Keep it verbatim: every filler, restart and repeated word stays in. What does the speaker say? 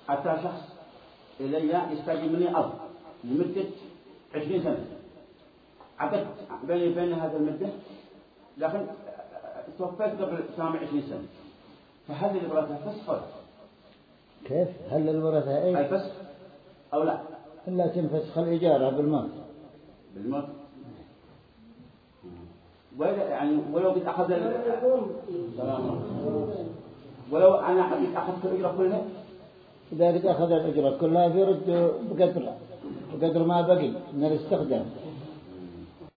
أتى شخص إلي يستجيب مني أرض لمدة عشرين سنة، عقدت بيني وبين هذا المدة، لكن توفيت قبل سامع عشرين سنة، فهل الورثة فسخ ولا؟ كيف؟ هل الورثة إيه؟ الفسخ أو لا؟ إلا تنفسخ الإجارة بالموت. بالموت. ولا يعني ولو قد أخذ ال... ولو أنا قد أخذت الأجرة كلها. إذا قد أخذ الأجرة كلها يرد بقدر بقدر ما بقي من الاستخدام.